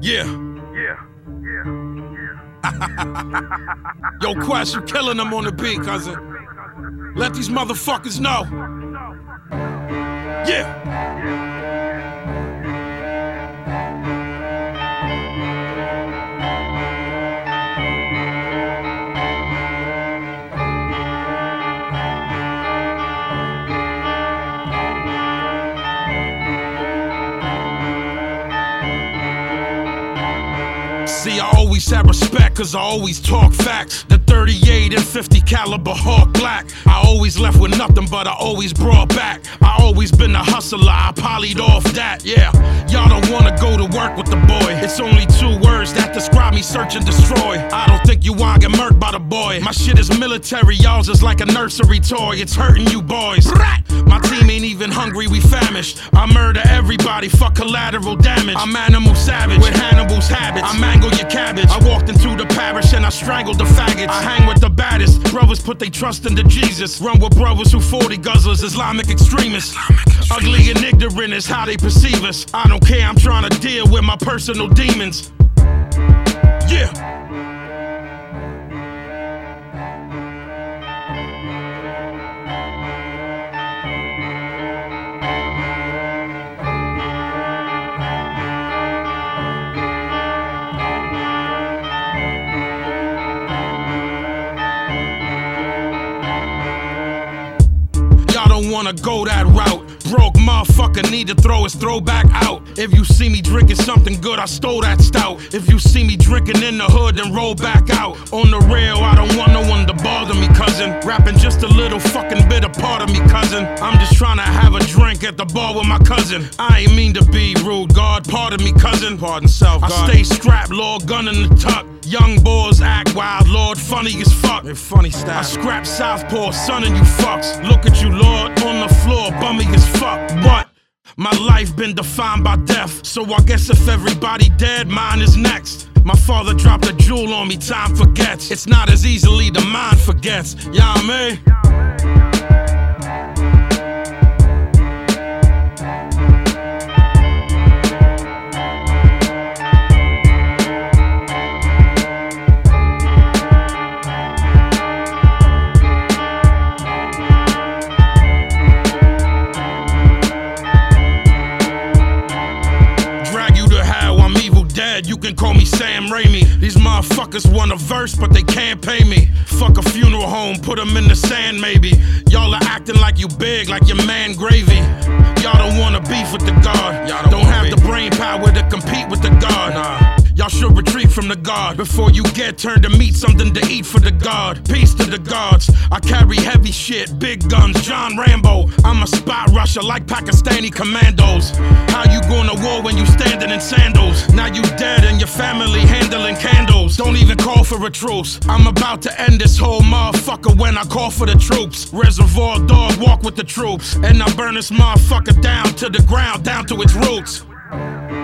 Yeah. Yo, Quest, you killing them on the beat, cousin. Let these motherfuckers know. Yeah. See, I always have respect, cause I always talk facts. The 38 and 50 caliber Hawk Black. I always left with nothing, but I always brought back. I always been a hustler, I polyed off that, yeah. Y'all don't wanna go to work with the boy. It's only 2 words that describe me, search and destroy. I don't think you wanna get murked by the boy. My shit is military, y'all's is like a nursery toy. It's hurting you boys. My team ain't even hungry, we famished. I murder everybody, fuck collateral damage. I'm animal savage, with Hannibal's habits. I mangle your cabbage. I walked into the parish and I strangled the faggots. I hang with the baddest. Brothers put their trust into Jesus. Run with brothers who 40 guzzlers, Islamic extremists. Ugly and ignorant is how they perceive us. I don't care, I'm trying to deal with my personal demons. Yeah. Don't wanna go that route. Broke motherfucker need to throw his throwback out. If you see me drinking something good, I stole that stout. If you see me drinking in the hood, then roll back out. On the rail, I don't want no one to bother me, cousin. Rapping just a little fucking bit of part of me, cousin. I'm just trying to have a drink at the bar with my cousin. I ain't mean to be rude, God, pardon me, cousin. Pardon self, God. I stay strapped, Lord, gun in the tuck. Young boys act wild, Lord, funny as fuck. They're funny style. I scrap Southpaw, son, and you fucks. Look at you, Lord, on the floor, bummy as fuck. What? My life been defined by death, so I guess if everybody dead, mine is next. My father dropped a jewel on me, time forgets. It's not as easily the mind forgets. Yeah, man. You can call me Sam Raimi. These motherfuckers want a verse, but they can't pay me. Fuck a funeral home, put them in the sand maybe. Y'all are acting like you big, like your man Gravy. Y'all don't wanna beef with the God. Y'all don't have the brain power to compete with the God. Nah. Y'all should retreat from the God before you get turned to meat, something to eat for the God. Peace to the gods. I carry heavy shit, big guns, John Rambo. I'm a spot rusher like Pakistani commandos. How you going to war when you standing in sandals? Now you dead and your family handling candles. Don't even call for a truce. I'm about to end this whole motherfucker when I call for the troops. Reservoir Dog, walk with the troops. And I burn this motherfucker down to the ground, down to its roots.